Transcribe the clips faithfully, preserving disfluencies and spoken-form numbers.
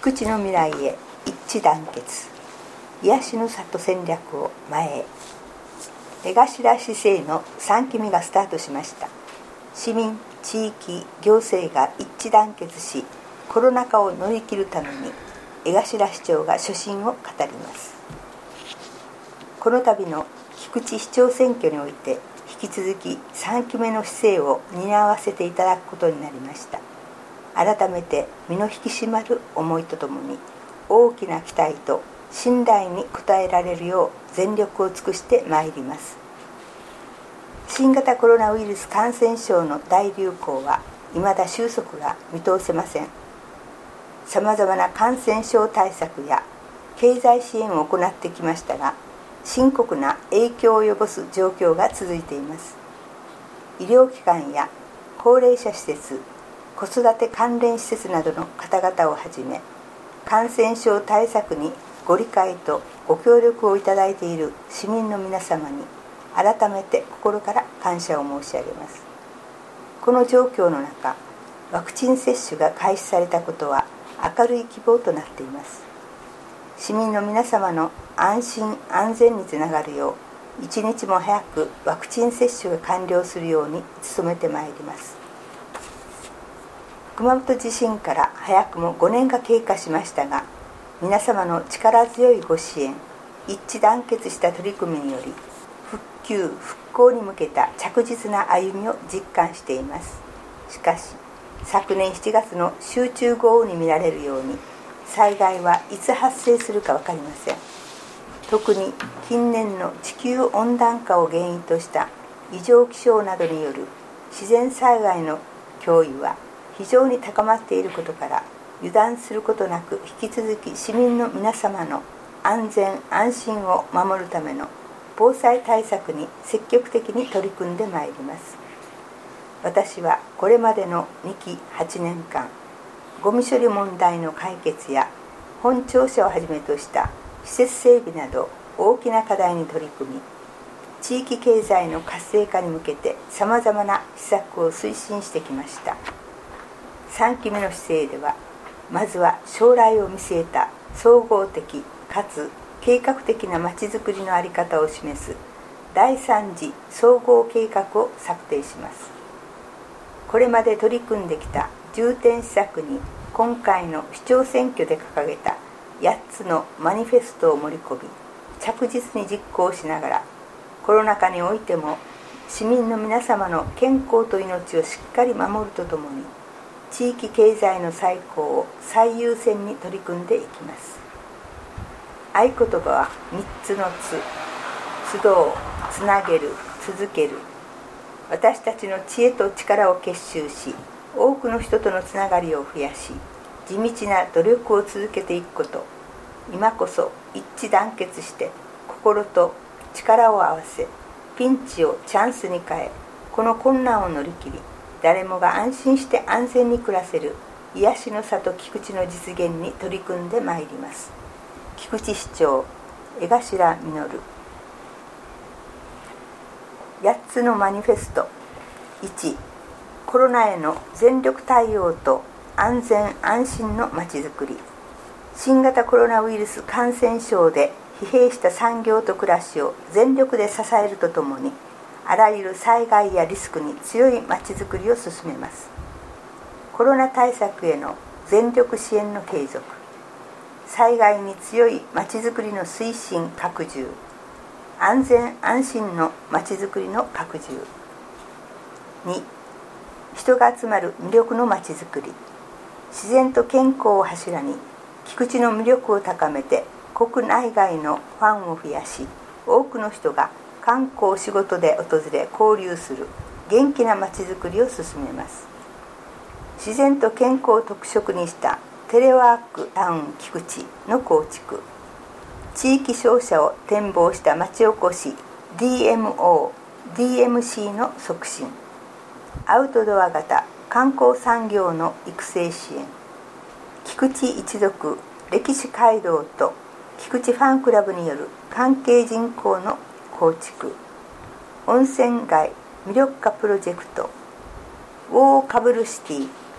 菊池の未来へ一致団結、癒しの里戦略を前へ。江頭市政のさんきめがスタートしました。市民、地域、行政が一致団結し、コロナ禍を乗り切るために江頭市長が所信を語ります。この度の菊池市長選挙において引き続きさんきめの市政を担わせていただくことになりました。改めて身の引き締まる思いとともに、大きな期待と信頼に応えられるよう全力を尽くしてまいります。新型コロナウイルス感染症の大流行は未だ収束が見通せません。さまざまな感染症対策や経済支援を行ってきましたが、深刻な影響を及ぼす状況が続いています。医療機関や高齢者施設、子育て関連施設などの方々をはじめ、感染症対策にご理解とご協力をいただいている市民の皆様に改めて心から感謝を申し上げます。この状況の中、ワクチン接種が開始されたことは明るい希望となっています。市民の皆様の安心安全につながるよう、一日も早くワクチン接種が完了するように努めてまいります。熊本地震から早くもごねんが経過しましたが、皆様の力強いご支援、一致団結した取り組みにより、復旧・復興に向けた着実な歩みを実感しています。しかし、昨年しちがつの集中豪雨に見られるように、災害はいつ発生するか分かりません。特に近年の地球温暖化を原因とした異常気象などによる自然災害の脅威は非常に高まっていることから、油断することなく引き続き市民の皆様の安全安心を守るための防災対策に積極的に取り組んでまいります。私はこれまでのにきはちねんかん、ゴミ処理問題の解決や本庁舎をはじめとした施設整備など大きな課題に取り組み、地域経済の活性化に向けてさまざまな施策を推進してきました。さんきめの市政では、まずは将来を見据えた総合的かつ計画的なまちづくりの在り方を示すだいさん次総合計画を策定します。これまで取り組んできた重点施策に、今回の市長選挙で掲げたやっつのマニフェストを盛り込み、着実に実行しながら、コロナ禍においても市民の皆様の健康と命をしっかり守るとともに、地域経済の再興を最優先に取り組んでいきます。合言葉はみっつのつ、集う、つなげる、続ける。私たちの知恵と力を結集し、多くの人とのつながりを増やし、地道な努力を続けていくこと。今こそ一致団結して心と力を合わせ、ピンチをチャンスに変え、この困難を乗り切り、誰もが安心して安全に暮らせる癒しの里菊池の実現に取り組んでまいります。菊池市長江頭実。やっつのマニフェスト。いち、コロナへの全力対応と安全安心のまちづくり。新型コロナウイルス感染症で疲弊した産業と暮らしを全力で支えるとともに、あらゆる災害やリスクに強いまちづくりを進めます。コロナ対策への全力支援の継続、災害に強いまちづくりの推進拡充、安全安心のまちづくりの拡充。に、人が集まる魅力のまちづくり。自然と健康を柱に菊池の魅力を高めて、国内外のファンを増やし、多くの人が観光仕事で訪れ交流する元気なまちづくりを進めます。自然と健康を特色にしたテレワークタウン菊池の構築、地域商社を展望したまちおこし ディーエムオー、ディーエムシー の促進、アウトドア型観光産業の育成支援、菊池一族歴史街道と菊池ファンクラブによる関係人口の構築、温泉街魅力化プロジェクト、ウォーカブルシティ、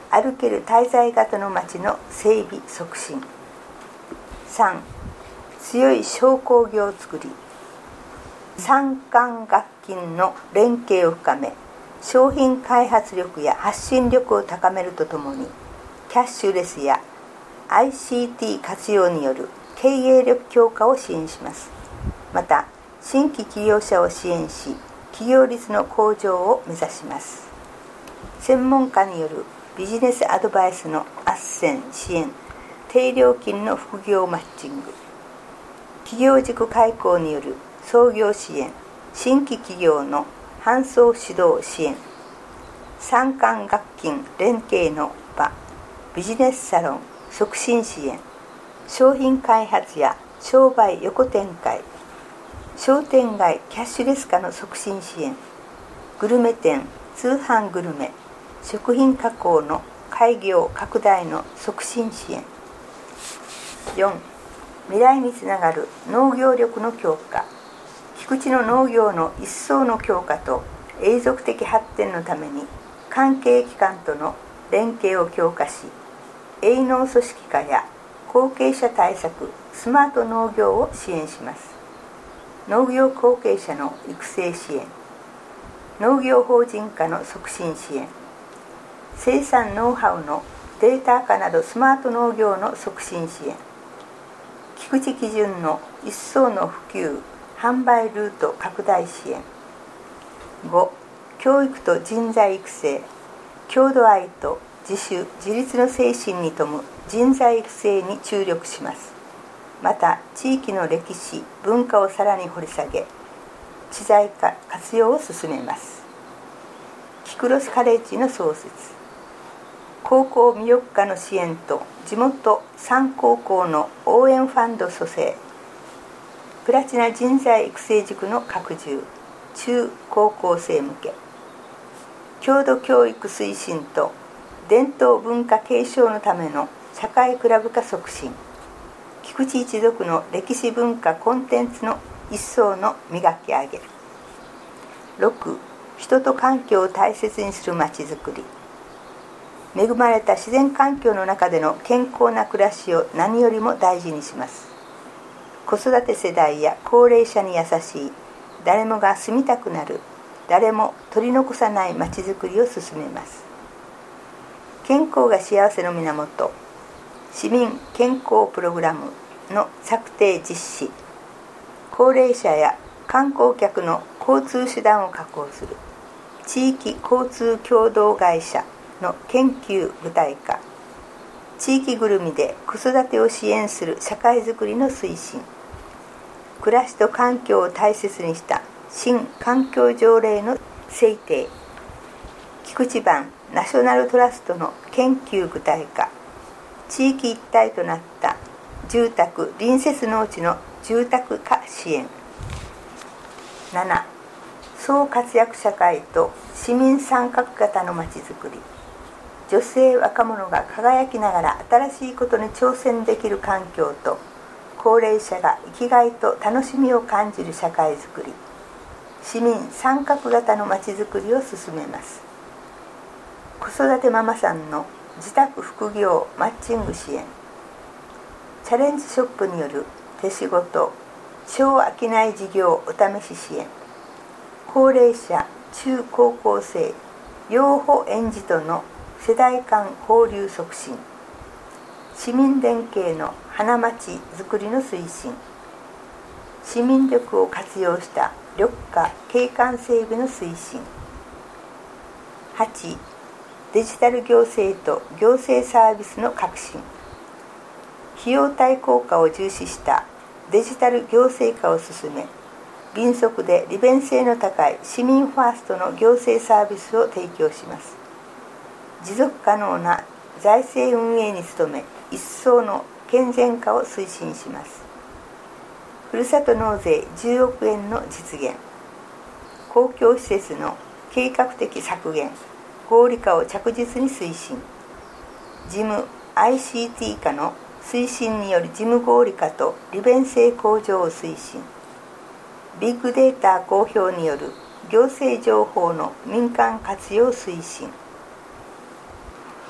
歩ける滞在型の街の整備促進。さん強い商工業づくり。産官学金の連携を深め、商品開発力や発信力を高めるとともに、キャッシュレスや アイシーティー 活用による経営力強化を支援します。また、新規起業者を支援し、企業率の向上を目指します。専門家によるビジネスアドバイスの斡旋支援、低料金の副業マッチング。企業塾開講による創業支援、新規企業の搬送指導支援。産官学金連携の場、ビジネスサロン促進支援。商品開発や商売横展開。商店街キャッシュレス化の促進支援。グルメ店、通販グルメ、食品加工の開業拡大の促進支援。よん未来につながる農業力の強化。菊池の農業の一層の強化と永続的発展のために、関係機関との連携を強化し、営農組織化や後継者対策、スマート農業を支援します。農業後継者の育成支援。農業法人化の促進支援。生産ノウハウのデータ化などスマート農業の促進支援。菊池基準の一層の普及、販売ルート拡大支援。ご教育と人材育成。郷土愛と自主自立の精神に富む人材育成に注力します。また、地域の歴史文化をさらに掘り下げ、知財化活用を進めます。キクロスカレッジの創設。高校魅力化の支援と地元さん高校の応援ファンド蘇生。プラチナ人材育成塾の拡充、中高校生向け。郷土教育推進と伝統文化継承のための社会クラブ化促進。菊池一族の歴史文化コンテンツの一層の磨き上げ。ろく人と環境を大切にするまちづくり。恵まれた自然環境の中での健康な暮らしを何よりも大事にします。子育て世代や高齢者に優しい、誰もが住みたくなる、誰も取り残さないまちづくりを進めます。健康が幸せの源、市民健康プログラムの策定実施。高齢者や観光客の交通手段を確保する地域交通協同会社の研究具体化。地域ぐるみで子育てを支援する社会づくりの推進。暮らしと環境を大切にした新環境条例の制定。菊池版ナショナルトラストの研究具体化。地域一体となった住宅隣接農地の住宅化支援。なな総活躍社会と市民参画型のまちづくり。女性若者が輝きながら新しいことに挑戦できる環境と、高齢者が生きがいと楽しみを感じる社会づくり。市民参画型のまちづくりを進めます。子育てママさんの自宅副業マッチング支援。チャレンジショップによる手仕事小商い事業お試し支援。高齢者中高校生養護園児との世代間交流促進。市民連携の花町づくりの推進。市民力を活用した緑化景観整備の推進。はちデジタル行政と行政サービスの革新。費用対効果を重視したデジタル行政化を進め、迅速で利便性の高い市民ファーストの行政サービスを提供します。持続可能な財政運営に努め、一層の健全化を推進します。ふるさと納税じゅうおくえんの実現。公共施設の計画的削減合理化を着実に推進。事務 アイシーティー 化の推進による事務合理化と利便性向上を推進。ビッグデータ公表による行政情報の民間活用推進。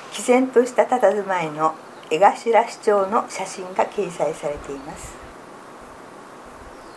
毅然とした佇まいの江頭市長の写真が掲載されています。